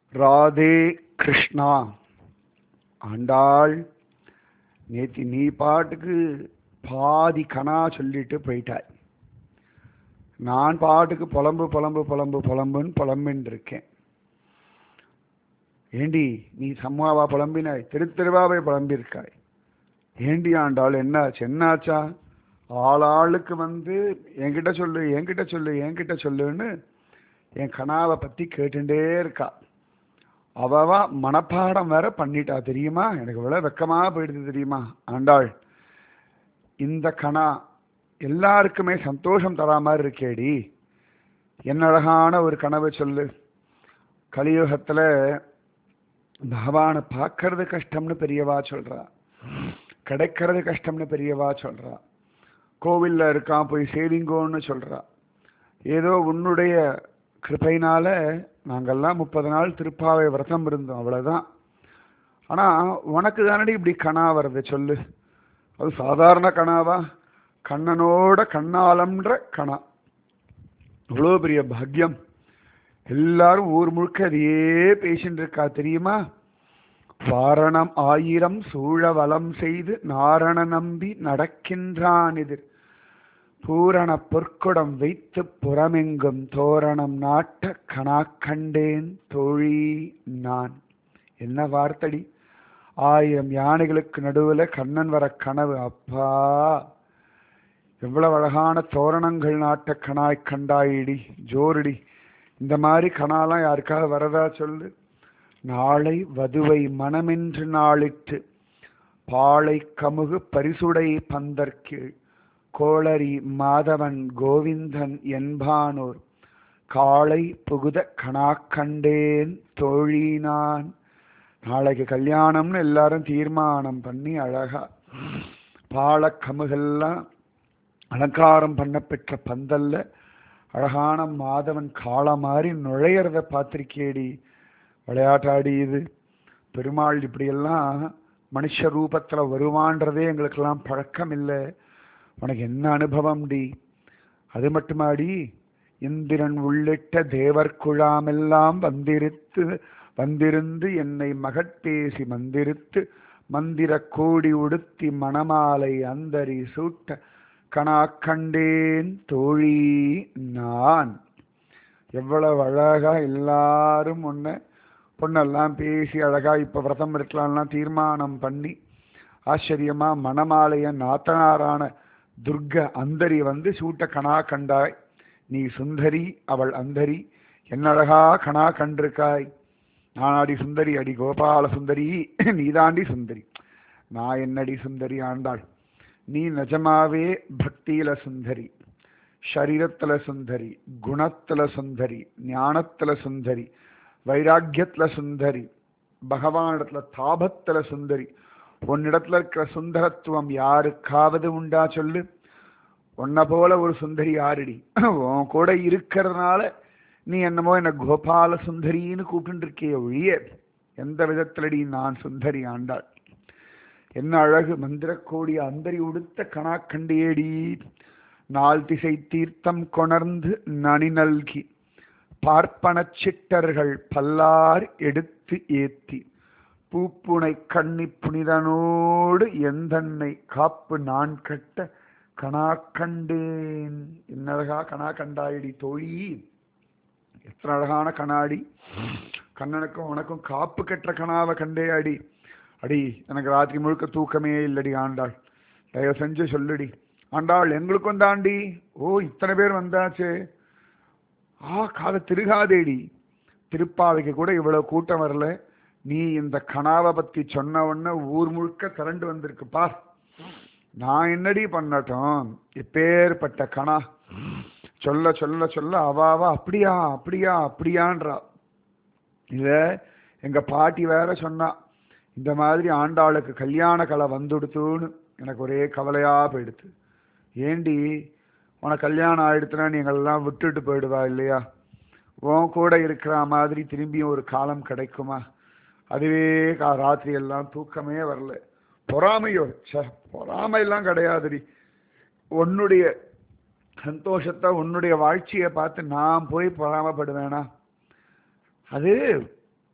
ராதே கிருஷ்ணா. ஆண்டாள், நேத்தி நீ பாட்டுக்கு பாதி கணா சொல்லிட்டு போயிட்டாய். நான் பாட்டுக்கு புலம்பு புலம்பு புலம்பு புலம்புன்னு புலம்பின்னு இருக்கேன். ஏண்டி நீ சம்மாவா புலம்பினாய்? திருவாவை புலம்பியிருக்காய். ஏண்டி ஆண்டாள், என்னாச்சு என்னாச்சா? ஆளாளுக்கு என்கிட்ட சொல்லு என்கிட்ட சொல்லு என்கிட்ட சொல்லுன்னு என் கனாவை பற்றி கேட்டுட்டே இருக்கா. அவவா மனப்பாடம் வேற பண்ணிட்டா தெரியுமா? எனக்கு இவ்வளோ வெக்கமாக போயிடுது தெரியுமா ஆண்டாள். இந்த கணா எல்லாருக்குமே சந்தோஷம் தரா மாதிரி இருக்கேடி. என்ன அழகான ஒரு கனவை சொல்லு. கலியுகத்தில் பகவானை பார்க்கறது கஷ்டம்னு பெரியவா சொல்றா, கிடைக்கிறது கஷ்டம்னு பெரியவா சொல்றா, கோவிலில் இருக்கான் போய் சேவிங்கோன்னு சொல்றா. ஏதோ உன்னுடைய கிருபையினால நாங்கள்லாம் 30 நாள் திருப்பாவை விரதம் இருந்தோம், அவ்வளோதான். ஆனால் உனக்கு தானடி இப்படி கணா வருது சொல்லு. அது சாதாரண கணாவா? கண்ணனோட கண்ணாலம்ன்ற கணா. இவ்வளோ பெரிய பாக்கியம். எல்லாரும் ஊர் முழுக்க அதையே பேசின்னு இருக்கா தெரியுமா? வாரணம் 1000 சூழ வலம் செய்து நாரண நம்பி நடக்கின்றான் எதிர் பூரண பொற்குடம் வைத்து புறமெங்கும் தோரணம் நாட்ட கணா கண்டேன் தோழி நான். என்ன வார்த்தடி! 1000 யானைகளுக்கு நடுவில் கண்ணன் வர கனவு. அப்பா, எவ்வளவு அழகான தோரணங்கள் நாட்ட கணாய் கண்டாயிடி, ஜோருடி. இந்த மாதிரி கணாலாம் யாருக்காக வரதா சொல்லு. நாளை வதுவை மனமென்று நாளிட்டு பாளை கமுகு பரிசுடை பந்தற்கீழ் கோளரி மாதவன் கோவிந்தன் என்பானோர் காளை புகுத கணா கண்டேன் தோழி நான். நாளைக்கு கல்யாணம்னு எல்லாரும் தீர்மானம் பண்ணி அழகா பால கமுகெல்லாம் அலங்காரம் பண்ண பெற்ற பந்தல்ல அழகான மாதவன் காளை மாதிரி நுழையிறத பார்த்திருக்கேடி. விளையாட்டாடி இது. பெருமாள் இப்படியெல்லாம் மனுஷ ரூபத்தில் வருவான்றதே எங்களுக்கெல்லாம் பழக்கம் இல்லை. உனக்கு என்ன அனுபவம் டி! அது மட்டுமாடி, இந்திரன் உள்ளிட்ட தேவர் குழாமெல்லாம் வந்திருந்து என்னை மகட்பேசி மந்திரித்து மந்திர கோடி உடுத்தி மணமாலை அந்தரி சூட்ட கணா கண்டேன் தோழி நான். எவ்வளவு அழகா எல்லாரும் பொண்ணெல்லாம் பேசி அழகா இப்போ விரதம் இருக்கலாம்லாம் தீர்மானம் பண்ணி ஆச்சரியமா மணமாலைய நாத்தனாரான துர்க அந்தரி சூட்ட கணா கண்டாய். நீ சுந்தரி, அவள் அந்தரி. என்ன அழகா கணா கண்டிருக்காய். நானாடி சுந்தரி? அடி கோபால சுந்தரி, நீதாண்டி சுந்தரி. நான் என்னடி சுந்தரி ஆண்டாள்? நீ நிஜமாவே பக்தியில சுந்தரி, ஷரீரத்துல சுந்தரி, குணத்துல சுந்தரி, ஞானத்துல சுந்தரி, வைராக்கியத்துல சுந்தரி, பகவானிடத்துல தாபத்துல சுந்தரி. உன்னிடத்துல இருக்கிற சுந்தரத்துவம் யாருக்காவது உண்டா சொல்லு? உன்னை போல ஒரு சுந்தரி யாருடி? உன் கூட இருக்கிறதுனால நீ என்னமோ என்ன கோபால சுந்தரின்னு கூப்பிட்டு இருக்கிய ஒழிய எந்த விதத்திலடி நான் சுந்தரி ஆண்டாள்? என்ன அழகு! மந்திரக்கோடி அந்தரி உடுத்த கணா கண்டியேடி. 4 திசை தீர்த்தம் கொணர்ந்து நனி நல்கி பார்ப்பனச் சிட்டர்கள் பல்லார் எடுத்து ஏத்தி பூப்புனை கண்ணி புனிதனோடு எந்தன்னை காப்பு நான் கட்ட கணா கண்டேன். என்ன அழகா கணா கண்டாயடி தோழி! எத்தனை அழகான கண்ணாடி! கண்ணனுக்கும் உனக்கும் காப்பு கட்டுற கணாவை கண்டே அடி. அடி, எனக்கு ராத்திரி முழுக்க தூக்கமே இல்லடி ஆண்டாள். தயவு செஞ்சு சொல்லுடி ஆண்டாள். எங்களுக்கும் தாண்டி. ஓ, இத்தனை பேர் வந்தாச்சே. காதை திருகாதேடி. திருப்பாவைக்கு கூட இவ்வளவு கூட்டம் வரல. நீ இந்த கணாவை பத்தி சொன்ன உடனே ஊர் முழுக்க திரண்டு வந்திருக்கு பார். நான் என்னடி பண்ணட்டும்? எப்பேற்பட்ட கணா! சொல்ல சொல்ல சொல்ல அவாவா அப்படியா அப்படியா அப்படியான்றா. இத எங்க பாட்டி வேற சொன்னா, இந்த மாதிரி ஆண்டாளுக்கு கல்யாண கலை வந்துடுத்துன்னு. எனக்கு ஒரே கவலையா போயிடுத்து. ஏண்டி, உனக்கு கல்யாணம் ஆயிடுத்துனா நீங்கள்லாம் விட்டுட்டு போயிடுவா இல்லையா? உன் கூட இருக்கிற மாதிரி திரும்பியும் ஒரு காலம் கிடைக்குமா? அதுவே ராத்திரி எல்லாம் தூக்கமே வரல. பொறாமையோ? பொறாமையெல்லாம் கிடையாதுடி. உன்னுடைய சந்தோஷத்தை, உன்னுடைய வாழ்ச்சியை பார்த்து நான் போய் பொறாமப்படுவேனா? அது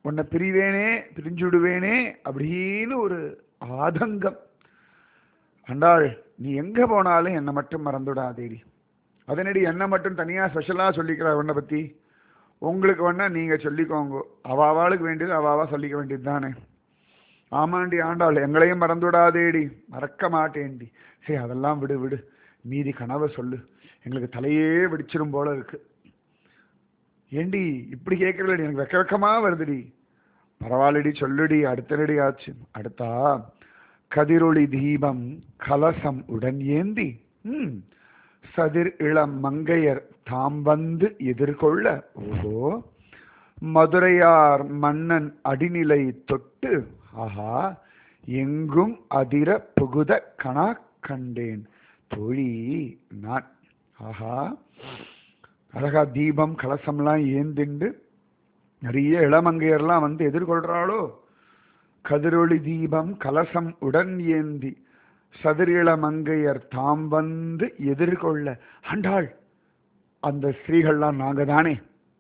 உன்னை பிரிவேனே, பிரிஞ்சுடுவேனே அப்படின்னு ஒரு ஆதங்கம். ஆண்டாள், நீ எங்க போனாலும் என்னை மட்டும் மறந்துடாதேடி. அதனடி என்னை மட்டும் தனியா ஸ்பெஷலா சொல்லிக்கிறார் உன்னை பத்தி. உங்களுக்கு வேணா நீங்க சொல்லிக்கோங்க, அவாவாளுக்கு வேண்டியது அவாவா சொல்லிக்க வேண்டியது தானே. ஆமாண்டி ஆண்டாள், எங்களையும் மறந்துடாதேடி. மறக்க மாட்டேன்டி. சரி, அதெல்லாம் விடு விடு, மீதி கனவை சொல்லு, எங்களுக்கு தலையே வெடிச்சிரும் போல இருக்கு. ஏண்டி இப்படி கேட்கறடி, எனக்கு வெக்க வெக்கமா வருதுடி. பரவாயில்லடி சொல்லுடி, அடுத்தடி ஆச்சு. அடுத்தா, கதிரொளி தீபம் கலசம் உடன் ஏந்தி சதிர் இளம் மங்கையர் தாம் வந்து எதிர்கொள்ள, ஓஹோ, மதுரையார் மன்னன் அடிநிலை தொட்டு, ஆஹா, எங்கும் அதிர புகுத கணா கண்டேன் தோழி நான். ஆஹா, அழகா தீபம் கலசம்லாம் ஏந்திண்டு நிறைய இளமங்கையர்லாம் வந்து எதிர்கொள்றாளோ. கதிரொளி தீபம் கலசம் உடன் ஏந்தி சதிரிள மங்கையர் தாம் வந்து எதிர்கொள்ள. ஆண்டாள், அந்த ஸ்திரீகள்லாம் நாங்க தானே.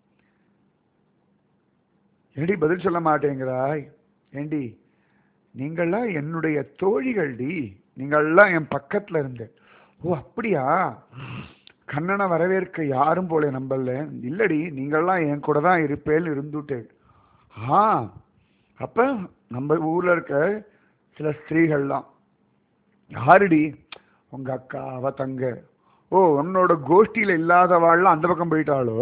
ஏண்டி பதில் சொல்ல மாட்டேங்கிறாய்? ஏண்டி, நீங்கள்லாம் என்னுடைய தோழிகள்டி, நீங்கள்லாம் என் பக்கத்துல இருந்த. ஓ அப்படியா? கண்ணனை வரவேற்க யாரும் போல நம்பல. இல்லடி, நீங்கள்லாம் என் கூட தான் இருப்பேன்னு இருந்துட்டேன். ஆ, அப்ப நம்ம ஊர்ல இருக்க சில ஸ்திரீகள்லாம் யாருடி? உங்க அக்கா, அவ தங்க. ஓ, உன்னோட கோஷ்டியில இல்லாதவாள்லாம் அந்த பக்கம் போயிட்டாளோ?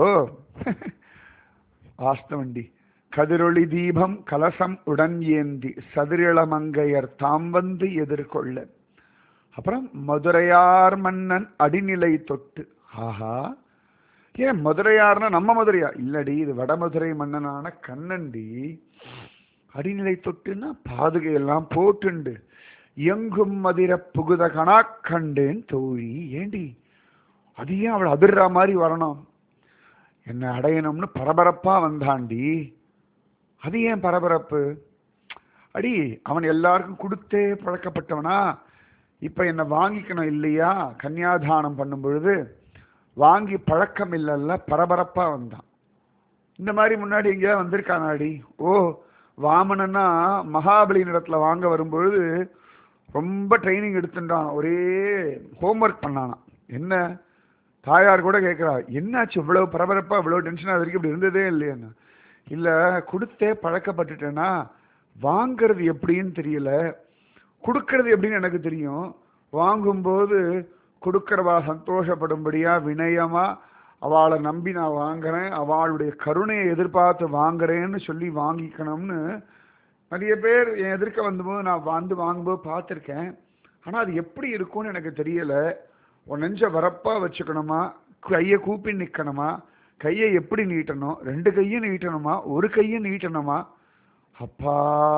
வாஸ்தவண்டி. கதிரொளி தீபம் கலசம் உடன் ஏந்தி சதிரிளமங்கையர் தாம் வந்து எதிர்கொள்ள. அப்புறம் மதுரையார் மன்னன் அடிநிலை தொட்டு. ஆஹா, ஏன் மதுரையார்னா நம்ம மதுரையா? இல்லடி, இது வடமதுரை மன்னனான கண்ணன்டி. அடிநிலை தொட்டுன்னா பாதுகையெல்லாம் போட்டுண்டு எங்கும் மதிர புகுத கணா கண்டேன் தோழி. ஏண்டி, அது ஏன் அவள் அதிர்ற மாதிரி வரணும்? என்னை அடையணும்னு பரபரப்பா வந்தாண்டி. அது ஏன் பரபரப்பு? அடி, அவன் எல்லாருக்கும் கொடுத்தே பழக்கப்பட்டவனா. இப்ப என்னை வாங்கிக்கணும் இல்லையா? கன்னியாதானம் பண்ணும் பொழுது வாங்கி பழக்கம் இல்லைல்ல, பரபரப்பா வந்தான். இந்த மாதிரி முன்னாடி எங்கேயா வந்திருக்கானாடி? ஓ, வாமனன்னா மகாபலி இடத்துல வாங்க வரும்பொழுது ரொம்ப ட்ரைனிங் எடுத்துட்டான், ஒரே ஹோம்ஒர்க் பண்ணானா. என்ன, தாயார் கூட கேட்குறா, என்னாச்சு இவ்வளவு பரபரப்பா, இவ்வளவு டென்ஷனா வரைக்கும் இப்படி இருந்ததே இல்லையான்னு. இல்லை, கொடுத்தே பழக்கப்பட்டுட்டேன்னா வாங்கிறது எப்படின்னு தெரியல, கொடுக்கறது எப்படின்னு எனக்கு தெரியும். வாங்கும்போது கொடுக்கறவா சந்தோஷப்படும்படியா வினயமா அவளை நம்பி நான் வாங்குறேன், அவளுடைய கருணையை எதிர்பார்த்து வாங்குறேன்னு சொல்லி வாங்கிக்கணும்னு நிறைய பேர் என் எதிர்க்க வந்தபோது நான் வாங்கும்போது பார்த்துருக்கேன். ஆனால் அது எப்படி இருக்கும்னு எனக்கு தெரியல. உன் நெஞ்ச வரப்பா வச்சுக்கணுமா, கையை கூப்பி நிற்கணுமா, கையை எப்படி நீட்டணும், ரெண்டு கையும் நீட்டணுமா, ஒரு கையும் நீட்டணுமா? அப்பா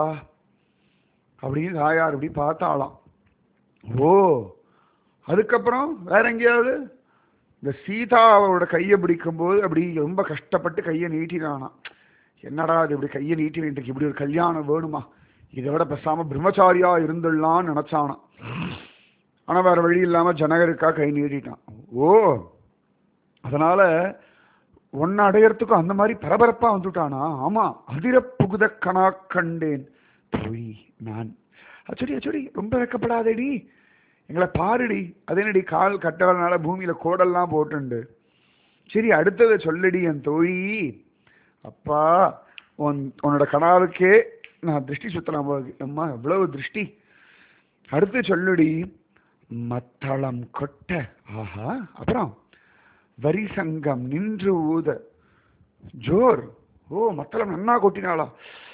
அப்படின்னு தாயார் அப்படி பார்த்தாலாம். ஓ, அதுக்கப்புறம் வேற எங்கேயாவது இந்த சீதா அவரோட கையை பிடிக்கும்போது அப்படி ரொம்ப கஷ்டப்பட்டு கையை நீட்டினானா. என்னடா அது இப்படி கையை நீட்டிட்டு இப்படி ஒரு கல்யாணம் வேணுமா, இதை விட பேசாம பிரம்மச்சாரியா இருந்துடலான்னு நினைச்சானா. ஆனா வேற வழி இல்லாம ஜனகருக்கா கை நீட்டிட்டான். ஓ, அதனால ஒன்னு அடையறதுக்கும் அந்த மாதிரி பரபரப்பா வந்துட்டானா. ஆமா, அதிர புகுத கணா கண்டேன் தோழி நான். அச்சடி அச்சடி, ரொம்ப வைக்கப்படாதேடி, எங்களை பாருடி. அதேனடி, கால் கட்டவனால பூமியில கோடெல்லாம் போட்டுண்டு. சரி, அடுத்ததை சொல்லடி என் தோழி. அப்பா, உன்னோட கனாவுக்கே நான் திருஷ்டி சுத்தலாம் போகுது. அம்மா, எவ்வளவு திருஷ்டி. அடுத்து சொல்லுடி. மத்தளம் கொட்ட. ஆஹா, அப்புறம் வரி சங்கம் நின்று ஊத ஜோர். ஓ, மத்தளம் நன்னா கொட்டினாளா?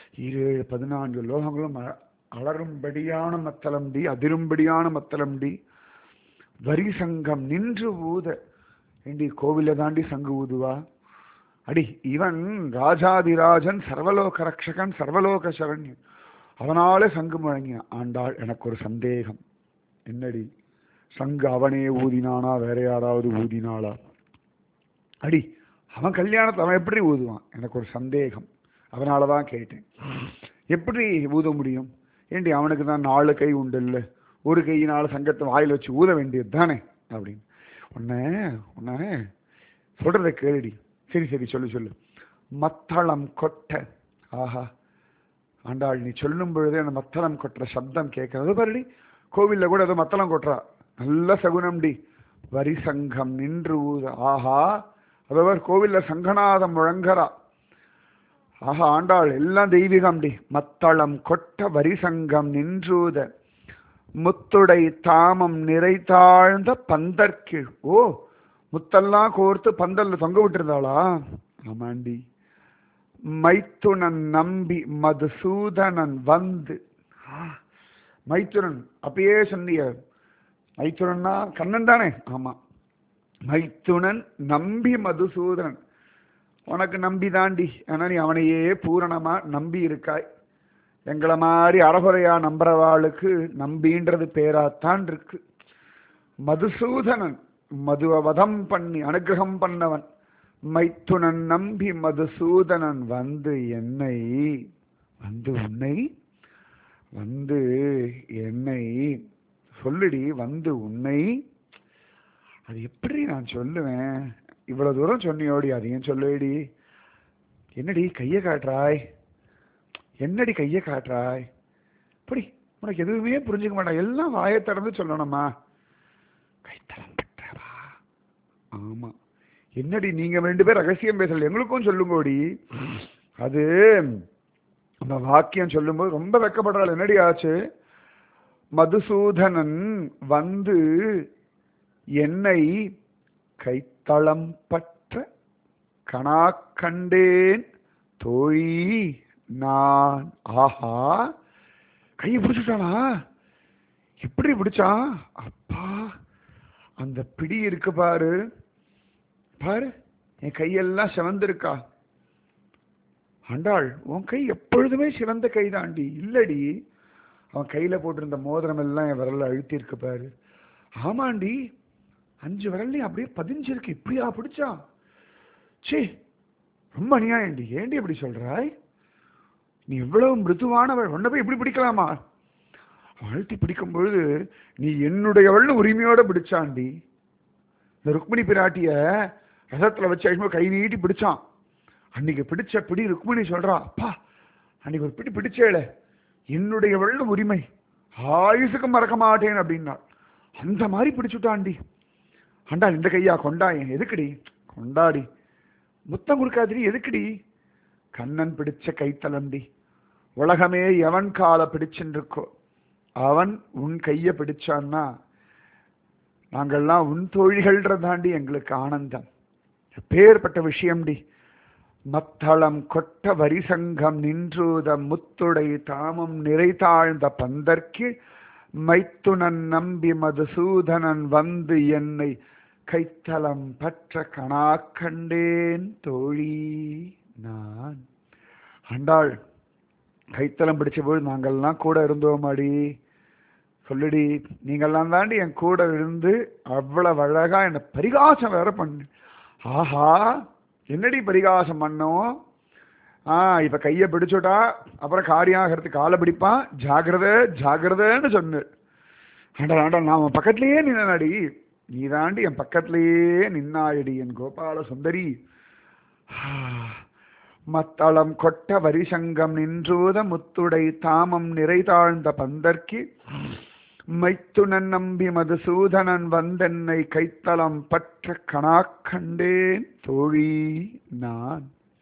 14 லோகங்களும் அலரும்படியான மத்தளம் டி, அதிரும்படியான மத்தளம் டி. வரி சங்கம் நின்று ஊத. ஏண்டி, கோவில தாண்டி சங்கு ஊதுவா? அடி, இவன் ராஜாதிராஜன், சர்வலோக ரக்ஷகன், சர்வலோக சரண்யன், அவனாலே சங்கு முழங்கினான். ஆண்டாள், எனக்கு ஒரு சந்தேகம். என்னடி, சங்கு அவனே ஊதினானா, வேற யாராவது ஊதினாளா? அடி, அவன் கல்யாணத்தை அவன் எப்படி ஊதுவான்? எனக்கு ஒரு சந்தேகம், அதனாலதான் கேட்டேன். எப்படி ஊத முடியும்? ஏண்டி, அவனுக்கு தான் 4 கை உண்டு இல்லை, ஒரு கையினால சங்கத்தை வாயில் வச்சு ஊத வேண்டியது தானே அப்படின்னு. உன்ன சொல்றதை கேளுடி. சரி சரி, சொல்லு சொல்லு. மத்தளம் கொட்ட. ஆஹா, ஆண்டாள் நீ சொல்லும் பொழுதே அந்த மத்தளம் கொட்டுற சப்தம் கேட்கறது பாருடி. கோவில்ல கூட ஏதோ மத்தளம் கொட்டுறா, நல்ல சகுனம்டி. வரி சங்கம் நின்று ஊத, ஆஹா. அதவர் கோவில்ல சங்கநாதம் முழங்கறா. ஆஹா, ஆண்டாள் எல்லாம் தெய்வீகம்டி. மத்தளம் கொட்ட வரி சங்கம் நின்றூத முத்துடை தாமம் நிறை தாழ்ந்த பந்தற்கீழ். ஓ, முத்தெல்லாம் கோர்த்து பந்தல்ல தொங்க விட்டுருந்தாளா? ஆமாண்டி. மைத்துனன் நம்பி மதுசூதனன் வந்து. மைத்துனன் அப்பயே சொன்னிய, மைத்துனன்னா கண்ணன் தானே? ஆமா. மைத்துனன் நம்பி மதுசூதனன், உனக்கு நம்பி தாண்டி. ஆனா நீ அவனையே பூரணமா நம்பி இருக்காய். எங்களை மாதிரி அறகுறையா நம்புறவாளுக்கு நம்பின்றது பேராத்தான் இருக்கு. மதுசூதனன், மதுவ வதம் பண்ணி அனுகிரகம் பண்ணவன். மைத்துனன் நம்பி மதுசூதனன் வந்து என்னை, வந்து உன்னை, வந்து என்னை சொல்லுடி, வந்து உன்னை. அது எப்படி நான் சொல்லுவேன்? இவ்வளவு தூரம் சொன்னியோடி, அதையும் சொல்லுடி. என்னடி கையை காட்டுறாய், என்னடி கையை காட்டுறாய்? இப்படி உனக்கு எதுவுமே புரிஞ்சுக்க மாட்டான், எல்லாம் வாயை திறந்து சொல்லணுமா? கைத்தலம் பெற்றவா. ஆமா. என்னடி நீங்க 2 பேர் ரகசியம் பேசல, எங்களுக்கும் சொல்லுங்கோடி. அது அந்த வாக்கியம் சொல்லும்போது ரொம்ப வெக்கப்படுறாள். என்னடி ஆச்சு? மதுசூதனன் வந்து என்னை கைத்தளம் பற்ற கணா கண்டேன் தோழி நான். ஆஹா, கையை பிடிச்சுட்டானா? எப்படி பிடிச்சான்? அப்பா, அந்த பிடி இருக்கு பாரு, பாரு, என் கையெல்லாம் சிவந்திருக்கா. ஆண்டாள், உன் கை எப்பொழுதுமே சிவந்த கை தாண்டி. இல்லடி, அவன் கையில போட்டிருந்த மோதிரம் எல்லாம் என் விரல்ல அழுத்தி இருக்கு பாரு. ஆமாண்டி, 5 விரல்லையும் அப்படியே பதிஞ்சிருக்கு. இப்படியா பிடிச்சா? சே, ரொம்ப அநியாயண்டி. ஏண்டி இப்படி சொல்றாய்? நீ எவ்வளவு மிருதுவானவள், உன்னை போய் இப்படி பிடிக்கலாமா? அழுத்தி பிடிக்கும் பொழுது நீ என்னுடையவள்னு உரிமையோட பிடிச்சாண்டி. இந்த ருக்மிணி பிராட்டிய ரசத்துல வச்சு கை நீட்டி பிடிச்சான். அன்னைக்கு பிடிச்ச பிடி ருக்மிணி சொல்றா, அப்பா அன்னைக்கு ஒரு பிடி பிடிச்சேல, என்னுடையவள்னு உரிமை, ஆயுசுக்கு மறக்க மாட்டேன் அப்படின்னா. அந்த மாதிரி பிடிச்சுட்டாண்டி. ஆண்டா, இந்த கையா கொண்டாயன் எதுக்குடி? கொண்டாடி. முத்தம் கொடுக்காதிரி எதுக்குடி? கண்ணன் பிடிச்ச கைத்தலண்டி. உலகமே எவன் காலை பிடிச்சுருக்கோ அவன் உன் கையை பிடிச்சான்னா நாங்கள்லாம் உன் தோழிகள்ன்றதாண்டி எங்களுக்கு ஆனந்தம். பேர்பட்ட விஷயம்டி. மத்தளம் கொட்ட வரிசங்கம் நின்றூத முத்துடை தாமம் நிறை தாழ்ந்த பந்தற்கு மைத்துனன் நம்பி மதுசூதனன் வந்து என்னை கைத்தலம் பற்ற கணா கண்டேன் தோழி நான். ஆண்டாள், கைத்தலம் பிடிச்ச போது நாங்கள்லாம் கூட இருந்தோமாடி. சொல்லுடி, நீங்கள்லாம் தாண்டி என் கூட இருந்து அவ்வளவு அழகா என்ன பரிகாசம் வேற பண்ணு. ஆஹா, என்னடி பரிகாசம் பண்ணோம்? இப்ப கையை பிடிச்சுட்டா அப்புறம் காரியாகிறதுக்கு காலை பிடிப்பான், ஜாகிரத ஜாகிரதன்னு சொன்னு. ஆண்டா ஆண்டா, நான் உன் பக்கத்திலேயே நின்னாடி. நீ தாண்டி என் பக்கத்திலேயே நின்னாயடி என் கோபால சுந்தரி. மத்தளம் கொட்ட வரிசங்கம் நின்றூத முத்துடை தாமம் நிறை தாழ்ந்த பந்தற்கு மைத்துனன் நம்பி மதுசூதனன் வந்தென்னை கைத்தலம் பற்ற கணா கண்டேன் தோழி நான்.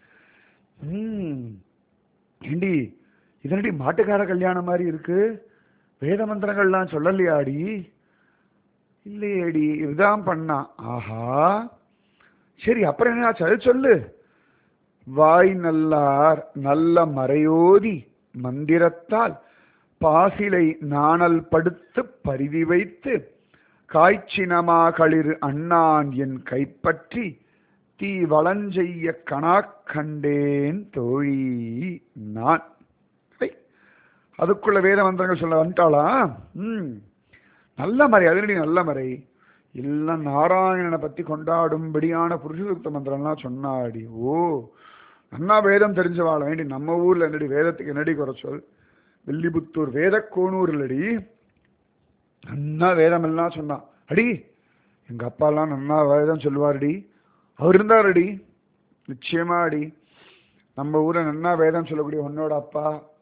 ஏண்டி, இதனடி மாட்டுக்கார கல்யாணம் மாதிரி இருக்கு? வேத மந்திரங்கள்லாம் சொல்லலையாடி? இல்லையேடி, இதுதான் பண்ணா. ஆஹா, சரி, அப்புறம் என்ன அது சொல்லு. வாய் நல்லார் நல்ல மறையோதி மந்திரத்தால் பாசிலை நாணல் படுத்து பரிதி வைத்து காய்ச்சினமா களிறு அண்ணான் என் கைப்பற்றி தீ வளஞ்செய்ய கணா கண்டேன் தோழி நான். அதுக்குள்ள வேத மந்திரங்கள் சொல்ல வந்துட்டாளா? நல்ல மறை, அதனடி நல்ல மறை. எல்லாம் நாராயணனை பத்தி கொண்டாடும்படியான புருஷசூக்த மந்திரம்லாம் சொன்னாடி. ஓ, நன்னா வேதம் தெரிஞ்சவாழ வேண்டி. நம்ம ஊர்ல என்னடி வேதத்துக்கு என்னடி குறைச்சொல்? வில்லிபுத்தூர் வேத கோனூர் இல்லடி, நன்னா வேதம் எல்லாம் சொன்னான். அடி, எங்க அப்பாலாம் நன்னா வேதம் சொல்லுவாருடி. அவர் இருந்தாரடி, நிச்சயமா அடி. நம்ம ஊர்ல நன்னா வேதம் சொல்லக்கூடிய உன்னோட அப்பா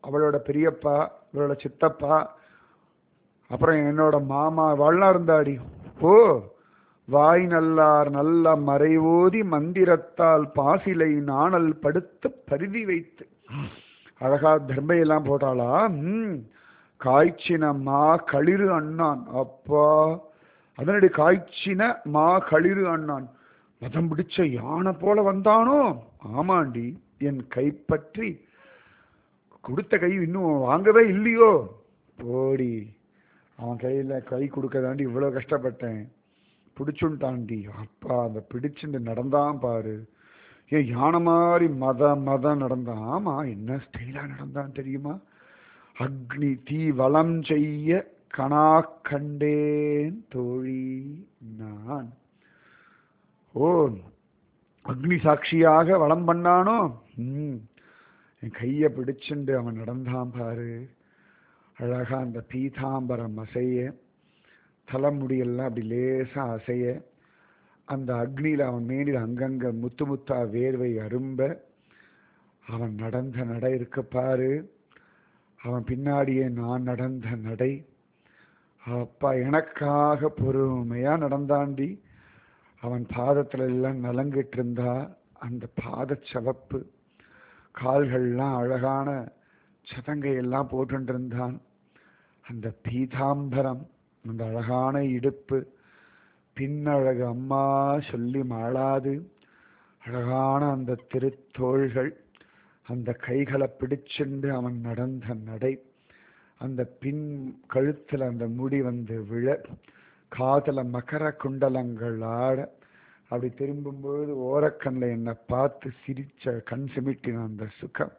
அவளோட பெரியப்பா, இவளோட சித்தப்பா, அப்புறம் என்னோட மாமா வாழ்னா இருந்தாடி. ஓ, வாய் நல்லார் நல்ல மறைவோதி மந்திரத்தால் பாசிலை நாணல் படுத்து பருதி வைத்து அழகா தர்மையெல்லாம் போட்டாளா. காய்ச்சின மா களிறு அண்ணான். அப்பா, அதனடி காய்ச்சின மா களிறு அண்ணான். மதம் பிடிச்ச யானை போல வந்தானோ. ஆமாண்டி, என் கைப்பற்றி கொடுத்த கை இன்னும் வாங்கவே இல்லையோ. போடி, அவன் கையில கை கொடுக்க தாண்டி இவ்வளவு கஷ்டப்பட்டேன். பிடிச்சுட்டாண்டி. அப்பா, அந்த பிடிச்சுட்டு நடந்தான் பாரு. ஏன் யானை மாதிரி மத நடந்தான். ஆமா, என்ன ஸ்டைலா நடந்தான் தெரியுமா? அக்னி தீ வளம் செய்ய கணா கண்டேன் தோழி நான். ஓ, அக்னி சாட்சியாக வளம் பண்ணானோ. என் கைய பிடிச்சுண்டு அவன் நடந்தான் பாரு. அழகா அந்த பீதாம்பரம் அசைய, தலைமுடியெல்லாம் அப்படி லேசா அசைய, அந்த அக்னியில அவன் மேனில் அங்கங்க முத்து முத்தா வேர்வை அரும்ப அவன் நடந்த நடை இருக்க பாரு. அவன் பின்னாடியே நான் நடந்த நடை. அப்பா, எனக்காக பொறுமையா நடந்தாண்டி. அவன் பாதத்துல எல்லாம் நலங்கிட்டு இருந்தா அந்த பாத சவப்பு, கால்கள்லாம் அழகான சதங்கையெல்லாம் போட்டு இருந்தான். அந்த பீதாம்பரம், அந்த அழகான இடுப்பு, பின்னழகு அம்மா சொல்லி மாளாது அழகான அந்த திருத்தோள்கள், அந்த கைகளை பிடிச்சுண்டு அவன் நடந்த நடை, அந்த பின் கழுத்துல அந்த முடி வந்து விழ, காதல மகர குண்டலங்கள் ஆட, அப்படி திரும்பும்போது ஓரக்கண்ணில் என்னை பார்த்து சிரிச்ச கண் சிமிட்டின அந்த சுகம்.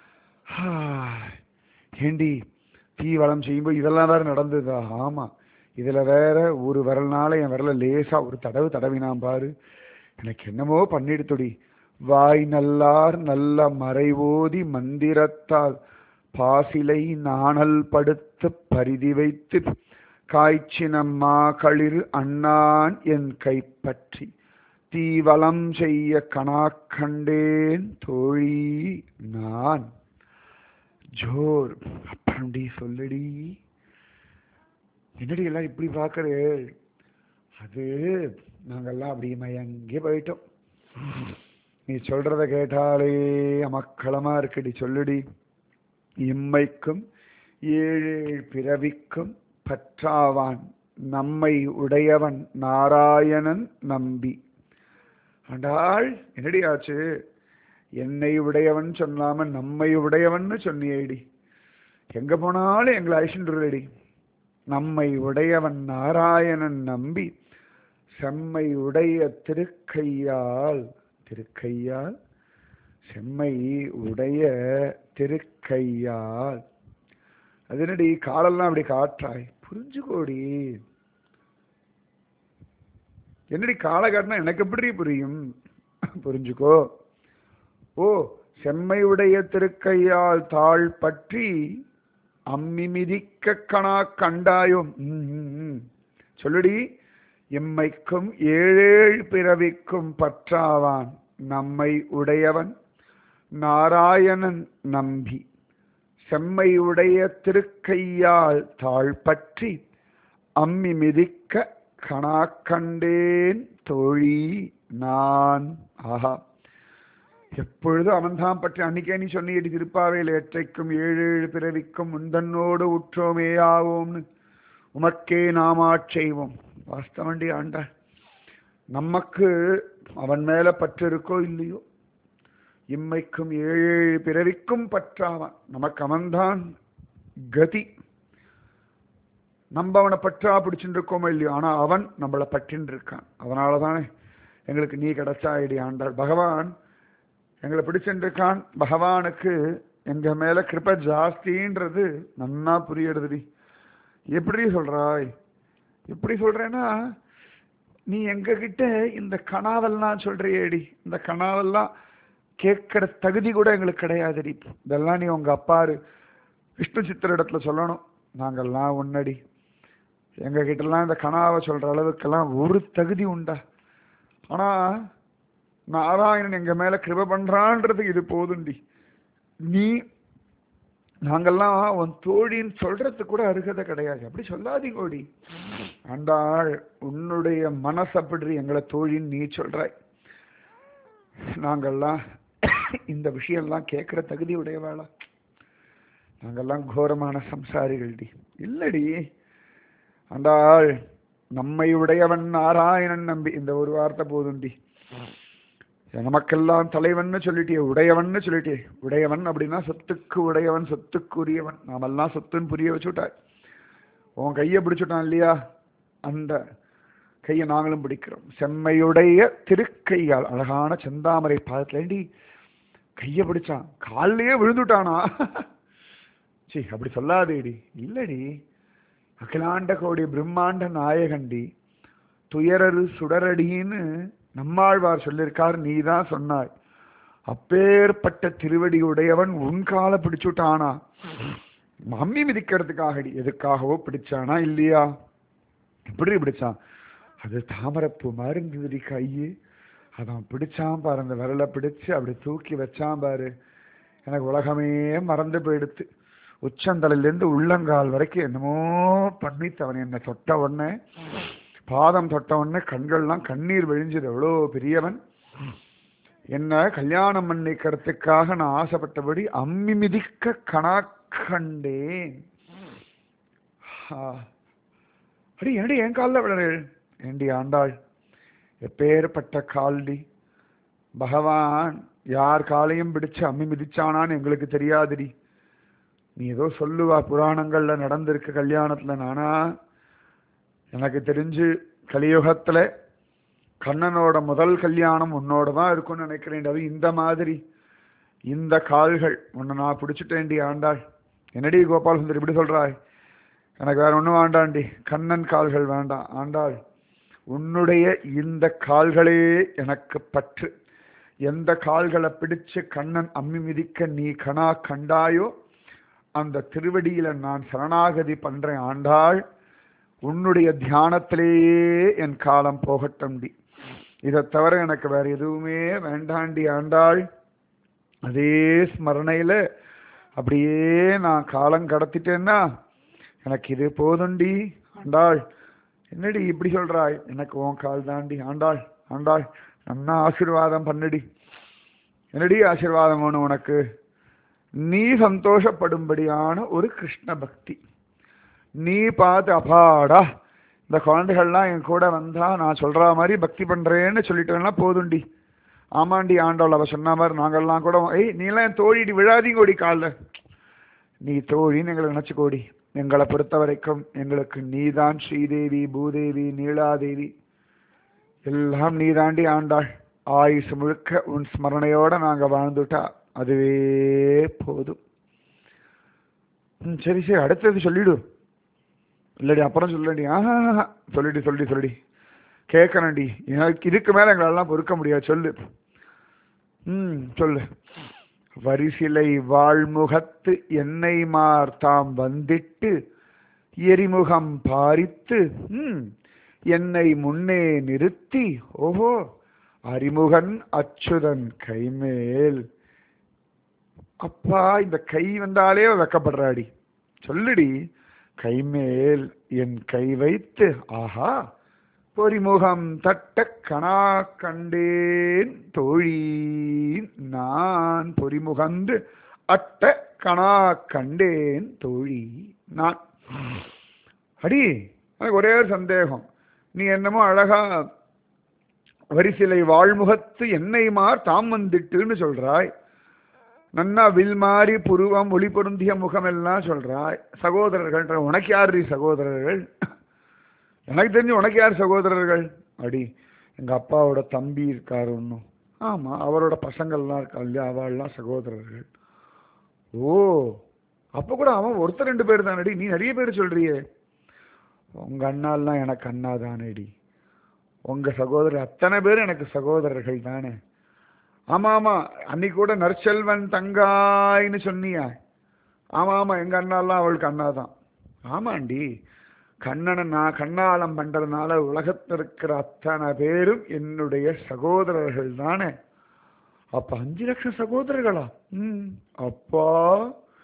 ஏண்டி, தீ வளம் செய்யும்போது இதெல்லாம் வேற நடந்ததா? ஆமா, இதுல வேற ஒரு விரல்னால என் விரல லேசா ஒரு தடவு தடவினான் பாரு. எனக்கு என்னமோ பண்ணிடுத்துடி. வாய் நல்லார் நல்ல மறைவோதி மந்திரத்தால் பாசிலை நாணல் படுத்து பரிதி வைத்து காய்ச்சினம்மா களிறு அண்ணான் என் கைப்பற்றி தீவலம் செய்ய கணா கண்டேன் தோழி நான். ஜோர். அப்புறம்டி சொல்லுடி, என்னடி எல்லாம் இப்படி பார்க்கறே? அது நாங்கெல்லாம் அப்படி மயங்கி போயிட்டோம். நீ சொல்றத கேட்டாலே அமக்களமா இருக்குடி. சொல்லுடி. இம்மைக்கும் ஏழு பிறவிக்கும் பற்றாவான் நம்மை உடையவன் நாராயணன் நம்பி. ஆண்டாள், என்னடி ஆச்சு? என்னை உடையவன் சொல்லாம நம்மை உடையவன் சொன்னியேடி. எங்க போனாலும் எங்களை அழிச்சுடுறடி. நம்மை உடையவன் நாராயணன் நம்பி செம்மை உடைய திருக்கையால், திருக்கையால், செம்மை உடைய திருக்கையால். அது என்னடி காலெல்லாம் அப்படி காற்றாய்? புரிஞ்சுக்கோடி. என்னடி காலை காட்டினா எனக்கு எப்படி புரியும்? புரிஞ்சுக்கோ. ஓ, செம்மை உடைய திருக்கையால் தாழ் பற்றி அம்மி மிதிக்க கணா கண்டாயோ. சொல்லுடி. எம்மைக்கும் ஏழேழு பிறவிக்கும் பற்றாவான் நம்மை உடையவன் நாராயணன் நம்பி செம்மை உடைய திருக்கையால் தாழ் பற்றி அம்மி மிதிக்க கணா கண்டேன் தோழி நான். ஆஹா, எப்பொழுதும் அவன்தான் பற்றி. அன்னைக்கே நீ சொன்னியடி திருப்பாவையில், எற்றைக்கும் ஏழு பிறவிக்கும் முந்தன்னோடு உற்றோமேயாவோம்னு உமக்கே நாமாச் செய்வோம். வாஸ்தவண்டி ஆண்டா, நமக்கு அவன் மேல பற்று இருக்கோ இல்லையோ, இம்மைக்கும் ஏழு பிறவிக்கும் பற்றாவான். நமக்கு அவன்தான் கதி. நம்ம அவனை பற்றா பிடிச்சுட்டு இருக்கோமோ இல்லையோ, ஆனா அவன் நம்மளை பற்றின்னு இருக்கான். அதனாலதானே எங்களுக்கு நீ கிடைச்சா ஐடி ஆண்டாள். பகவான் எங்களை பிடிச்சுட்டு இருக்கான். பகவானுக்கு எங்க மேல கிருபை ஜாஸ்தின்றது நன்னா புரியுதுடி. எப்படி சொல்றாய்? எப்படி சொல்றேன்னா, நீ எங்க கிட்ட இந்த கனாவெல்லாம் சொல்றியேடி, இந்த கனாவெல்லாம் கேட்கிற தகுதி கூட எங்களுக்கு கிடையாதுடி. இதெல்லாம் நீ உங்க அப்பாரு விஷ்ணு சித்திர இடத்துல சொல்லணும். நாங்கெல்லாம் ஒன்னடி. எங்க கிட்டலாம் இந்த கனாவை சொல்ற அளவுக்கெல்லாம் ஒரு தகுதி உண்டா? ஆனா நாராயணன் எங்க மேல கிருபை பண்றான்றது இது போதுண்டி. நீ நாங்கெல்லாம் உன் தோழின்னு சொல்றது கூட அருகதை கிடையாது. அப்படி சொல்லாதீங்க ஓடி. ஆண்டாள், உன்னுடைய மனசு அப்படி எங்களை தோழின்னு நீ சொல்றாய். நாங்கள்லாம் இந்த விஷயம்லாம் கேட்கிற தகுதி உடையவாளா? நாங்கெல்லாம் கோரமான சம்சாரிகள்டி. இல்லடி ஆண்டாள், நம்மை உடையவன் நாராயணன் நம்பி, இந்த ஒரு வார்த்தை போதுண்டி. நமக்கெல்லாம் தலைவன் சொல்லிட்டியே, உடையவன் சொல்லிட்டியே. உடையவன் அப்படின்னா சொத்துக்கு உடையவன், சொத்துக்குரியவன். நாமெல்லாம் சொத்துன்னு புரிய வச்சுட்டாய். உன் கையை பிடிச்சுட்டான் இல்லையா, அந்த கையை நாங்களும் பிடிக்கிறோம். செம்மையுடைய திருக்கையால், அழகான செந்தாமரை பாதத்துலேண்டி கையை பிடிச்சான், காலிலேயே விழுந்துட்டானா? சி, அப்படி சொல்லாதேடி. இல்லடி, அகிலாண்ட கோடி பிரம்மாண்ட நாயகண்டி, துயரரு சுடரடின்னு நம்மாழ்வார் சொல்லியிருக்கார், நீ தான் சொன்னாய். அப்பேற்பட்ட திருவடி உடையவன் உன் காலை பிடிச்சுட்டானா? மம்மி மிதிக்கிறதுக்காகடி. எதுக்காகவோ பிடிச்சானா இல்லையா? எப்படி பிடிச்சான்? அது தாமரப்பூ மாதிரி இருந்ததுடி கையு. அதான் பிடிச்சான் பாரு, அந்த விரலை பிடிச்சு அப்படி தூக்கி வச்சான் பாரு. எனக்கு உலகமே மறந்து போயிடுத்து. உச்சந்தலையிலேருந்து உள்ளங்கால் வரைக்கும் என்னமோ பண்ணித்தவன். என்னை தொட்ட உடனே, பாதம் தொட்ட உடனே கண்கள்லாம் கண்ணீர் விழிஞ்சது. எவ்வளோ பெரியவன். என்ன கல்யாணம் பண்ணிக்கிறதுக்காக நான் ஆசைப்பட்டபடி அம்மி மிதிக்க கணாக்கண்டேன். அடி என்னடி என் காலில் விழ ஏண்டி ஆண்டாள்? எப்பேற்பட்ட கால்டி. பகவான் யார் காலையும் பிடிச்சு அம்மி மிதிச்சானான்னு எங்களுக்கு தெரியாதுடி. நீ ஏதோ சொல்லுவா, புராணங்கள்ல நடந்திருக்கு கல்யாணத்துல. நானா எனக்கு தெரிஞ்சு கலியுகத்துல கண்ணனோட முதல் கல்யாணம் உன்னோட தான் இருக்கும்னு நினைக்கிறேன். அது இந்த மாதிரி இந்த கால்கள் உன்னை நான் பிடிச்சிட்டேன்டி ஆண்டாள். என்னடி கோபால் சுந்தர் இப்படி சொல்றாய்? எனக்கு வேற ஒன்றும் வேண்டாண்டி, கண்ணன் கால்கள் வேண்டாம் ஆண்டாள். உன்னுடைய இந்த கால்களே எனக்கு பற்று. எந்த கால்களை பிடிச்சு கண்ணன் அம்மி மிதிக்க நீ கணா கண்டாயோ அந்த திருவடியில நான் சரணாகதி பண்றேன் ஆண்டாள். உன்னுடைய தியானத்திலேயே என் காலம் போகட்டும்டி. இதை தவிர எனக்கு வேற எதுவுமே வேண்டாண்டி ஆண்டாள். அதே ஸ்மரணையில அப்படியே நான் காலம் கடத்திட்டேன்னா எனக்கு இது போதுண்டி ஆண்டாள். என்னடி இப்படி சொல்றாய்? எனக்கு உன் கால் தாண்டி ஆண்டாள். ஆண்டாள், நன்னா ஆசீர்வாதம் பண்ணுடி. என்னடி ஆசீர்வாதம் வேணும் உனக்கு? நீ சந்தோஷப்படும்படியான ஒரு கிருஷ்ண பக்தி. நீ பார்த்து அப்பாடா இந்த குழந்தைகள்லாம் என் கூட வந்தா நான் சொல்ற மாதிரி பக்தி பண்றேன்னு சொல்லிட்டேன்னா போதுண்டி. ஆமாண்டி ஆண்டாள், அவ சொன்ன மாதிரி நாங்கள்லாம் கூட, நீலாம் என் தோழிடி, விழாதீங்கோடி காலில். நீ தோழின்னு எங்களை நினைச்சுக்கோடி. எங்களை பொறுத்த வரைக்கும் எங்களுக்கு நீதான் ஸ்ரீதேவி, பூதேவி, நீலாதேவி, எல்லாம் நீ தாண்டி ஆண்டாள். ஆயுசு முழுக்க உன் ஸ்மரணையோட நாங்க வாழ்ந்துட்டா அதுவே போதும். சரி சரி, அடுத்தது சொல்லிடு. இல்லடி அப்புறம் சொல்லடி. ஆஹா, சொல்லிடி சொல்லிடி சொல்லிடி, கேட்கணும்டி. எனக்கு இதுக்கு மேல எங்களெல்லாம் பொறுக்க முடியாது. சொல்லு. சொல்லு. வரிசிலை வாழ்முகத்து என்னை மார் தாம் வந்திட்டு எரிமுகம் பாரித்து என்னை முன்னே நிறுத்தி, ஓஹோ அறிமுகன் அச்சுதன் கைமேல். அப்பா, இந்த கை வந்தாலே வெக்கப்படுறாடி. சொல்லுடி. கைமேல் என் கை வைத்து, ஆஹா பொறிமுகம் தட்ட கணா கண்டேன் தோழி நான். பொறிமுகந்து அட்ட கணா கண்டேன் தோழி நான். அடி, எனக்கு ஒரே ஒரு சந்தேகம். நீ என்னமோ அழகா வரிசிலை வாழ்முகத்து என்னை மார் தாம் வந்துட்டுன்னு சொல்றாய். நன்னா வில் மாறி புருவம் ஒளி பொருந்திய முகம் எல்லாம் சொல்றாய். சகோதரர்கள், உனக்கு யாரு சகோதரர்கள்? எனக்கு தெரிஞ்சு உனக்கு யார் சகோதரர்கள்? அடி, எங்க அப்பாவோட தம்பி இருக்காரு ஒன்றும். ஆமா, அவரோட பசங்கள்லாம் இருக்கா இல்லையா, அவள்லாம் சகோதரர்கள். ஓ, அப்ப கூட அவன் ஒருத்தர் 2 பேர் தானடி, நீ நிறைய பேர் சொல்றியே. உங்க அண்ணாலாம் எனக்கு அண்ணா தானேடி. உங்க சகோதரர் அத்தனை பேர் எனக்கு சகோதரர்கள் தானே. ஆமா ஆமா, அன்னைக்கு கூட நற்செல்வன் தங்காய்ன்னு சொன்னியா? ஆமா ஆமா, எங்க அண்ணாலாம் அவளுக்கு அண்ணா தான். ஆமாண்டி, கண்ணனை நான் கண்ணாலம் பண்றதுனால உலகத்தில் இருக்கிற அத்தனை பேரும் என்னுடைய சகோதரர்கள் தானே. அப்ப 5 லட்சம் சகோதரர்களா? அப்பா,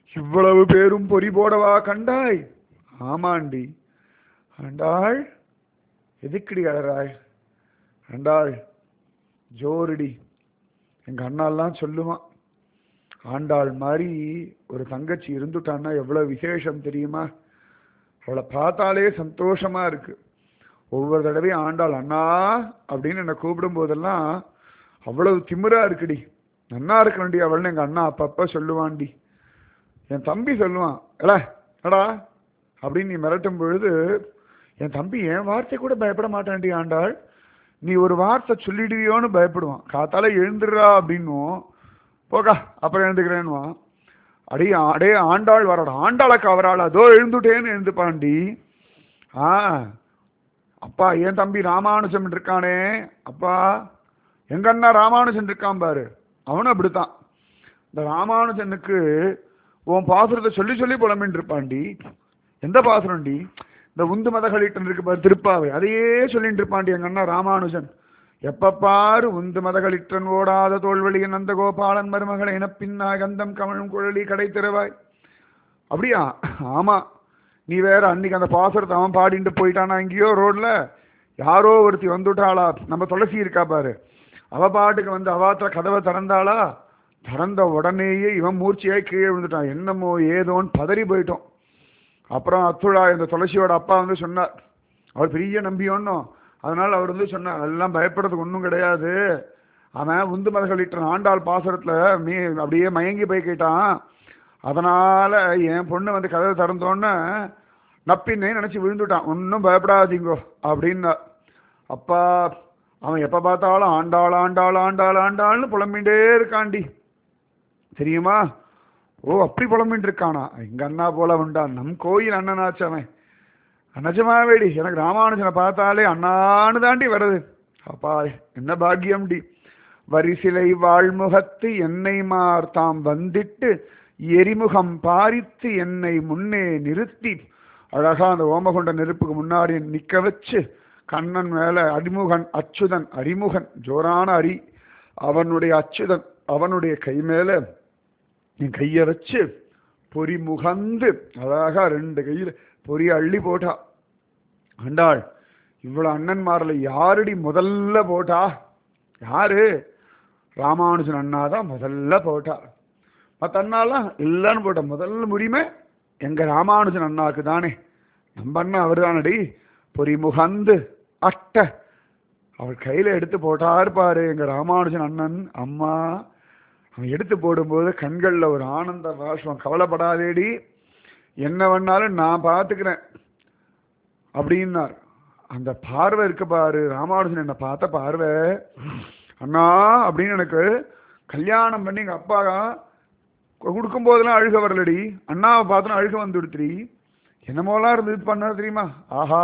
இவ்வளவு பேரும் பொறி போடவா கண்டாய்? ஆமாண்டி. ஆண்டாள், எதுக்குடி அழறாய்? ஆண்டாள் ஜோருடி. எங்க அண்ணாலாம் சொல்லுவான், ஆண்டாள் மாதிரி ஒரு தங்கச்சி இருந்துட்டான்னா எவ்வளவு விசேஷம் தெரியுமா? அவளை பார்த்தாலே சந்தோஷமா இருக்கு. ஒவ்வொரு தடவையும் ஆண்டாள் அண்ணா அப்படின்னு என்னை கூப்பிடும் போதெல்லாம் அவ்வளவு திமிரா இருக்குடி. நன்னா இருக்கணும்டி அவள்னு எங்க அண்ணா அப்பப்ப சொல்லுவான்டி. என் தம்பி சொல்லுவான், எடா அப்படின்னு நீ மிரட்டும் பொழுது என் தம்பி என் வார்த்தை கூட பயப்பட மாட்டான்டி ஆண்டாள், நீ ஒரு வார்த்தை சொல்லிடுவியோன்னு பயப்படுவான். காத்தால எழுந்துடுறா அப்படின்னும், போகா அப்புறம் எழுந்துக்கிறேன்னுவான். அடே ஆண்டாள் வரடா, ஆண்டாளக்கா அவராள், அதோ எழுந்துட்டேன்னு எழுந்துப்பாண்டி. அப்பா என் தம்பி ராமானுஜம் இருக்கானே, அப்பா எங்க அண்ணா ராமானுஜன் இருக்கான் பாரு, அவனும் அப்படித்தான். இந்த ராமானுஜனுக்கு உன் பாசுரத்தை சொல்லி சொல்லி புலம்பின்னு இருப்பாண்டி. எந்த பாசுரம்டி? இந்த உந்து மதகளிட்டன் இருக்கு பாரு திருப்பாவை, அதையே சொல்லிட்டு இருப்பாண்டி எங்க அண்ணா ராமானுஜன். எப்ப பாரு உந்து மதகளிட்டன் ஓடாத தோல்வழியன் அந்த கோபாலன் மருமகளை எனப்பின்னா கந்தம் கமழும் குழலி கடை திறவாய். அப்படியா? ஆமா. நீ வேற அன்னைக்கு அந்த பாசுரத்தை அவன் பாடிட்டு போயிட்டானா, எங்கேயோ ரோட்ல யாரோ ஒருத்தி வந்துட்டாளா, நம்ம துளசி இருக்கா பாரு, அவ பாட்டுக்கு வந்து அவாத்திர கதவை திறந்தாளா, திறந்த உடனேயே இவன் மூர்ச்சியாய் கீழே விழுந்துட்டான். என்னமோ ஏதோன்னு பதறி போயிட்டோம். அப்புறம் அத்துழா இந்த துளசியோட அப்பா வந்து சொன்னார், அவர் பெரிய நம்பியோன்னும், அதனால அவர் வந்து சொன்னார், அதெல்லாம் பயப்படுறதுக்கு ஒன்றும் கிடையாது, அவன் உந்து மதகளிட்டன் ஆண்டாள் பாசுரத்துல அப்படியே மயங்கி போய் கேட்டான், அதனால என் பொண்ணு வந்து கதவை திறந்தோன்னு நப்பின்னே நினைச்சு விழுந்துட்டான், ஒன்றும் பயப்படாதீங்கோ அப்படின்னா. அப்பா அவன் எப்ப பார்த்தாலும் ஆண்டாள் ஆண்டாள் ஆண்டாள் ஆண்டாள்னு புலம்பின்ண்டே இருக்காண்டி தெரியுமா? ஓ அப்படி புலம்பின்னு இருக்கானா? எங்க அண்ணா போல உண்டான், நம் கோயில் அண்ணனாச்சு அவன். நிஜமாவேடி எனக்கு ராமானுஜனை பார்த்தாலே அண்ணான்னு தாண்டி வருது. அப்பா என்ன பாக்கியம்டி. வரிசிலை வாழ்முகத்து என்னை மார்த்தாம் வந்திட்டு எரிமுகம் பாரித்து என்னை முன்னே நிறுத்தி அழகா அந்த ஓமகொண்ட நெருப்புக்கு முன்னாடி நிக்க வச்சு, கண்ணன் மேல அடிமுகன் அச்சுதன், அறிமுகன் ஜோரான அரி, அவனுடைய அச்சுதன் அவனுடைய கை மேல என் கைய வச்சு பொறி முகந்து அழகா ரெண்டு கையில பொறி அள்ளி போட்டா. ஆண்டாள் இவ்வளவு அண்ணன்மாரில் யாருடி முதல்ல போட்டா? யாரு? ராமானுஜன் அண்ணாதான் முதல்ல போட்டா. மற்ற அண்ணாலாம் இல்லைன்னு போட்ட, முதல்ல முடியுமே எங்க ராமானுஜன் அண்ணாவுக்கு தானே. நம்ம அண்ணா அவர் தானடி பொறி முகந்து அட்ட அவர் கையில எடுத்து போட்டாரு பாரு எங்க ராமானுஜன் அண்ணன். அம்மா அவன் எடுத்து போடும்போது கண்கள்ல ஒரு ஆனந்த பாஷ்பம். கவலைப்படாதேடி, என்ன வேணாலும் நான் பார்த்துக்கிறேன் அப்படின்னார். அந்த பார்வை இருக்கு பாரு, ராமானுஜன் என்னை பார்த்த பார்வை, அண்ணா அப்படின்னு எனக்கு கல்யாணம் பண்ணி எங்க அப்பா கொடுக்கும் போதெல்லாம் அழுக வரலடி, அண்ணாவை பார்த்தோன்னா அழுக வந்து விடுத்துடி. என்னமோலாம் இருந்து இது பண்ண தெரியுமா? ஆஹா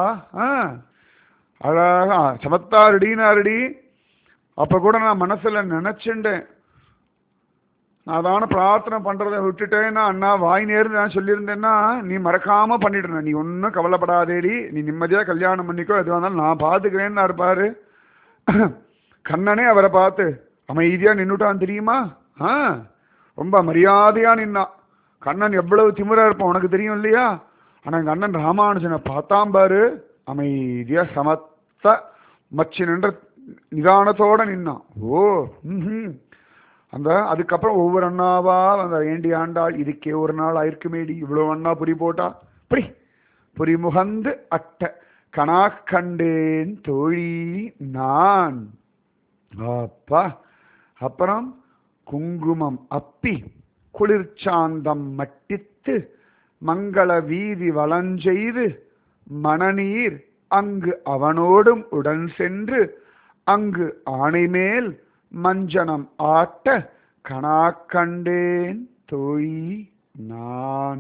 அழகா சமத்தாருடினாருடி. அப்ப கூட நான் மனசுல நினைச்சுட்டேன், நான் தானே பிரார்த்தனை பண்றதை விட்டுட்டேன்னா அண்ணா வாய் நேர்ந்து நான் சொல்லியிருந்தேன்னா நீ மறக்காம பண்ணிடுற, நீ ஒன்றும் கவலைப்படாதேடி, நீ நிம்மதியா கல்யாணம் பண்ணிக்கோ, எதுவாக இருந்தாலும் நான் பார்த்துக்கிறேன்னு இருப்பாரு. கண்ணனே அவரை பார்த்து அமைதியா நின்றுட்டான் தெரியுமா? ரொம்ப மரியாதையா நின்னான். கண்ணன் எவ்வளவு திமிரா இருப்பான் உனக்கு தெரியும் இல்லையா? ஆனா எங்க அண்ணன் ராமானுஜனை பார்த்தாம் பாரு, அமைதியா சமத்த மச்சி நின்ற நிதானத்தோட நின்னான். ஓ அந்த அதுக்கப்புறம் ஒவ்வொரு அண்ணாவா அந்த ஏண்டி ஆண்டாள் இதுக்கே ஒரு நாள் ஆயிருக்குமேடி, இவ்வளவு அண்ணா புரி போட்டா, புரி புரி முகந்து அட்ட கணா கண்டேன் தோழி நான். அப்பா அப்புறம் குங்குமம் அப்பி குளிர்ச்சாந்தம் மட்டித்து மங்கள வீதி வலஞ்செய்து மணநீர் அங்கு அவனோடும் உடன் சென்று அங்கு ஆணைமேல் மஞ்சனம் ஆட்ட கணா கண்டேன் தோழி நான்.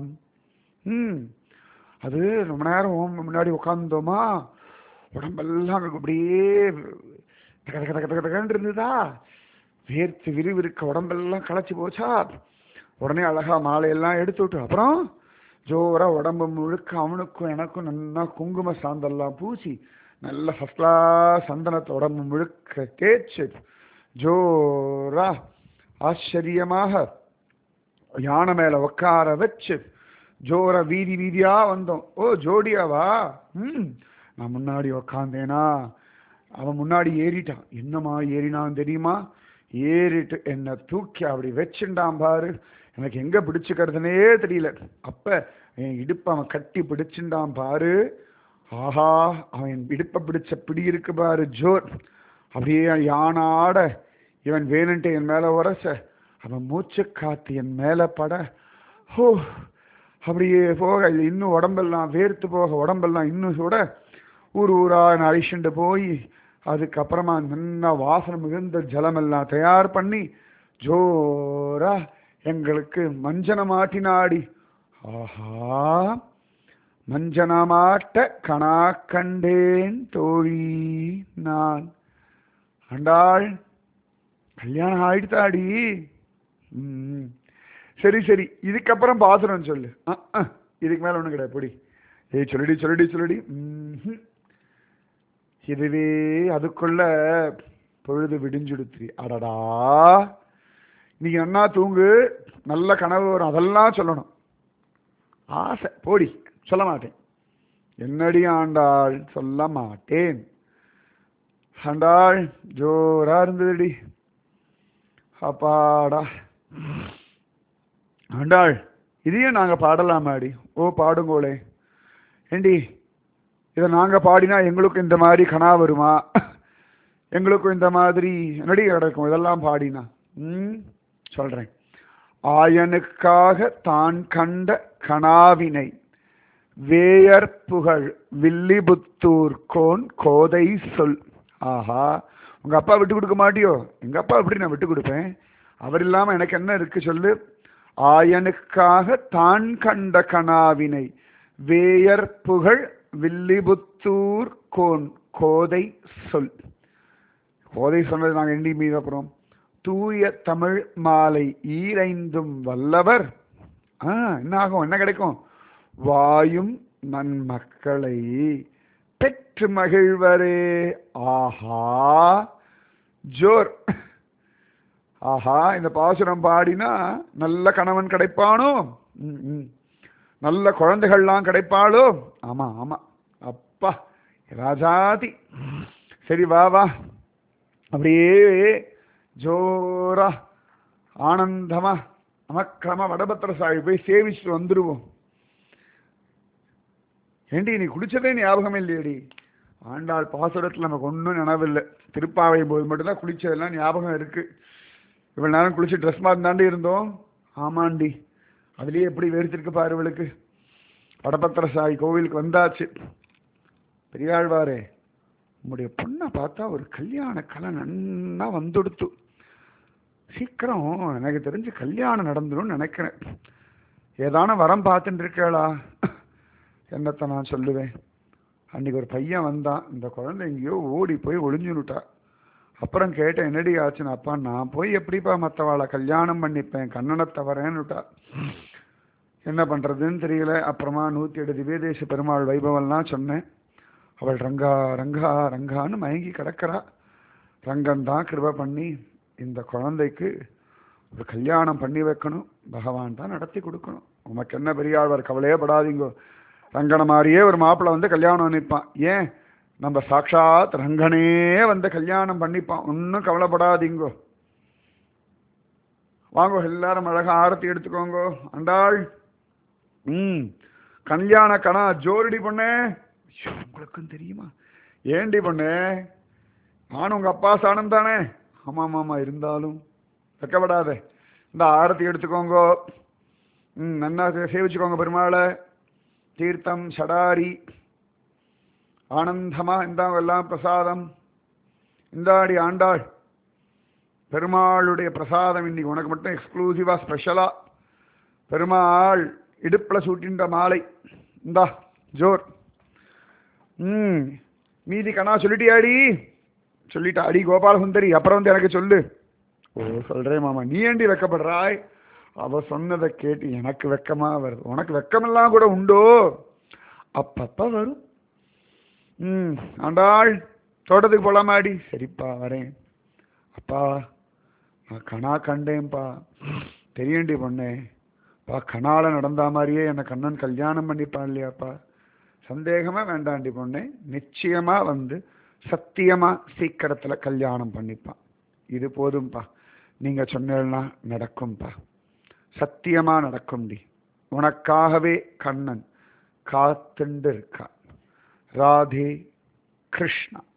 அது ரொம்ப நேரம் முன்னாடி உட்கார்ந்தோமா, உடம்பெல்லாம் அப்படியே இருந்ததா, வேர்த்து விறுவிறுக்க உடம்பெல்லாம் களைச்சி போச்சா. உடனே அழகா மாலையெல்லாம் எடுத்து விட்டு அப்புறம் ஜோரா உடம்பு முழுக்க அவனுக்கும் எனக்கும் நல்லா குங்கும சாந்தெல்லாம் பூசி நல்ல ஃபர்ஸ்ட் கிளாஸ் சந்தனத்தை உடம்பு முழுக்க தேய்ச்சு ஜோரா ஆச்சரியமாக யானை மேல உட்கார வச்சு ஜோர வீதி வீதியா வந்தோம். ஓ ஜோடியாவா? நான் முன்னாடி உக்காந்தேனா, அவன் முன்னாடி ஏறிட்டான். என்னமா ஏறினான் தெரியுமா? ஏறிட்டு என்ன தூக்கி அப்படி வச்சுட்டான் பாரு. எனக்கு எங்க பிடிச்சுக்கிறதுனே தெரியல. அப்ப என் இடுப்ப அவன் கட்டி பிடிச்சுட்டான் பாரு. ஆஹா, அவன் என் இடுப்ப பிடிச்ச பிடி இருக்கு பாரு ஜோர். அப்படியே யானாட இவன் வேணுன்ட்டு என் மேல உரச, அவன் மூச்சு காத்து என் மேல பட, ஹோ அப்படியே போக இன்னும் உடம்பெல்லாம் வேர்த்து போக, உடம்பெல்லாம் இன்னும் சுட, ஊர் ஊரா அழிச்சுட்டு போய் அதுக்கப்புறமா நல்ல வாசனை மிகுந்த ஜலமெல்லாம் தயார் பண்ணி ஜோரா எங்களுக்கு மஞ்சனமாட்டினாடி. ஆஹா, மஞ்சனமாட்ட கணா கண்டேன் தோழி நான். ஆண்டாள், கல்யாணம் ஆயிடுத்தாடி. சரி சரி, இதுக்கப்புறம் பாசுரம் சொல்லு. இதுக்கு மேல ஒண்ணும் கிடையாது பொடி. ஏய் சொல்லுடி சொல்லுடி சொல்லுடி. இதுவே அதுக்குள்ள பொழுது விடிஞ்சுடுத்து. அடடா, இன்னைக்கு நன்னா தூங்கு, நல்ல கனவு வரும், அதெல்லாம் சொல்லணும். ஆசை போடி, சொல்ல மாட்டேன். என்னடி ஆண்டாள், சொல்ல மாட்டேன். ஆண்டாள் ஜோரா இருந்ததுடி. அப்பாடா. ஆண்டாள், இதையும் நாங்க பாடலாமாடி? ஓ பாடுங்கோளே. ஏண்டி, இதை நாங்க பாடினா எங்களுக்கும் இந்த மாதிரி கனா வருமா? எங்களுக்கும் இந்த மாதிரி நடி கிடக்கும் இதெல்லாம் பாடினா. சொல்றேன். ஆயனுக்காக தான் கண்ட கனாவினை வேயர் புகழ் வில்லிபுத்தூர் கோன் கோதை சொல். ஆஹா, உங்க அப்பா விட்டு கொடுக்க மாட்டியோ? எங்க அப்பா எப்படி நான் விட்டு கொடுப்பேன்? அவர் இல்லாம எனக்கு என்ன இருக்கு சொல்லு? ஆயனுக்காக தான் கண்ட கனாவினை வேயர் புகழ் வில்லிபுத்தூர் கோன் கோதை சொல். கோதை சொன்னது நாங்கள் எண்ணி மீது. அப்புறம் தூய தமிழ் மாலை ஈரைந்தும் வல்லவர். என்ன ஆகும், என்ன கிடைக்கும்? வாயும் நன்மக்களை பெற்று மகிழ்வரே. ஆஹா ஜோர். ஆஹா, இந்த பாசுரம் பாடினா நல்ல கணவன் கிடைப்பானோ, நல்ல குழந்தைகள்லாம் கிடைப்பாளோ. ஆமா ஆமா, அப்பா ராஜாதி. சரி வா வா, அப்படியே ஜோரா ஆனந்தமா நமக்கிரம வடபத்திர சாமி போய் சேவிச்சுட்டு வந்துடுவோம். ஏண்டி, நீ குளிச்சதே ஞாபகம் இல்லையடி? ஆண்டாள் பாசுரத்தில் நமக்கு ஒன்றும் நினைவில்லை. திருப்பாவை போது மட்டும்தான் குளிச்சதெல்லாம் ஞாபகம் இருக்கு. இவ்வளவு நேரம் குளிச்சு ட்ரெஸ் மாதிரி தாண்டி இருந்தோம். ஆமாண்டி, அதுலேயே எப்படி வேர்த்திருக்கு பாரு இவளுக்கு. வடபத்திர சாயி கோவிலுக்கு வந்தாச்சு. பெரியாழ்வாரே, உங்களுடைய பொண்ணை பார்த்தா ஒரு கல்யாண கலை நன்னா வந்துடுத்து. சீக்கிரம் எனக்கு தெரிஞ்சு கல்யாணம் நடந்துடும் நினைக்கிறேன். ஏதான வரம் பார்த்துட்டு இருக்கேளா? என்னத்தை நான் சொல்லுவேன். அன்னைக்கு ஒரு பையன் வந்தான், இந்த குழந்தை எங்கேயோ ஓடி போய் ஒளிஞ்சுனுட்டா. அப்புறம் கேட்டேன், என்னடி ஆச்சுன்னு. அப்பா, நான் போய் எப்படிப்பா மற்றவாளை கல்யாணம் பண்ணிப்பேன், கண்ணனை தவறேன்னுட்டா. என்ன பண்ணுறதுன்னு தெரியல. அப்புறமா 108 திவ்யதேச பெருமாள் வைபவம்லாம் சொன்னேன். அவள் ரங்கா ரங்கா ரங்கான்னு மயங்கி கிடக்கிறா. ரங்கன் தான் கிருபை பண்ணி இந்த குழந்தைக்கு ஒரு கல்யாணம் பண்ணி வைக்கணும். பகவான் தான் நடத்தி கொடுக்கணும். உமக்கு என்ன பெரியாழ்வார், கவலையே படாதீங்கோ. ரங்கனை மாதிரியே ஒரு மாப்பிள்ளை வந்து கல்யாணம் பண்ணிப்பான். ஏன், நம்ம சாட்சாத் ரங்கனே வந்து கல்யாணம் பண்ணிப்பான். ஒன்றும் கவலைப்படாதீங்கோ. வாங்கோ, எல்லாரும் அழகா ஆரத்தி எடுத்துக்கோங்கோ. ஆண்டாள், கல்யாண கணா ஜோரடி பொண்ணே. உங்களுக்கும் தெரியுமா? ஏண்டி பொண்ணே, நானும் உங்க அப்பா சாணம் தானே? ஆமாம் ஆமாம், இருந்தாலும் வைக்கப்படாத. இந்த ஆரத்தி எடுத்துக்கோங்கோ. நன்னா சேவிச்சுக்கோங்க பெருமாளை. தீர்த்தம் சடாரி ஆனந்தமா இந்தாங்க எல்லாம் பிரசாதம். இந்தாடி ஆண்டாள், பெருமாளுடைய பிரசாதம் இன்னைக்கு உனக்கு மட்டும் எக்ஸ்க்ளூசிவா ஸ்பெஷலா. பெருமாள் இடுப்புல சூட்டின்ற மாலை. இந்தா ஜோர். மீதி கணா சொல்லிட்டியாடி? சொல்லிட்டா அடி கோபால சுந்தரி. அப்புறம் வந்து எனக்கு சொல்லு. ஓ சொல்றேன் மாமா. நீ ஏண்டி வெக்கப்படுறாய்? அவ சொன்னதை கேட்டு எனக்கு வெக்கமா வருது. உனக்கு வெக்கமெல்லாம் கூட உண்டோ? அப்பப்ப வரும். ஆண்டாள், தோட்டத்துக்கு போலாமாடி? சரிப்பா வரேன். அப்பா, நான் கணா கண்டேன்ப்பா. தெரியண்டி பொண்ணே, பா கனால நடந்த மாதிரியே என்னை கண்ணன் கல்யாணம் பண்ணிப்பான் இல்லையாப்பா, சந்தேகமே வேண்டாண்டி பொண்ணே, நிச்சயமா வந்து சத்தியமா சீக்கிரத்துல கல்யாணம் பண்ணிப்பான். இது போதும்பா, நீங்க சொன்னா நடக்கும்பா, சத்தியமா நடக்கும்டி. உனக்காகவே கண்ணன் காத்துண்டு இருக்கான். ராதே கிருஷ்ணா.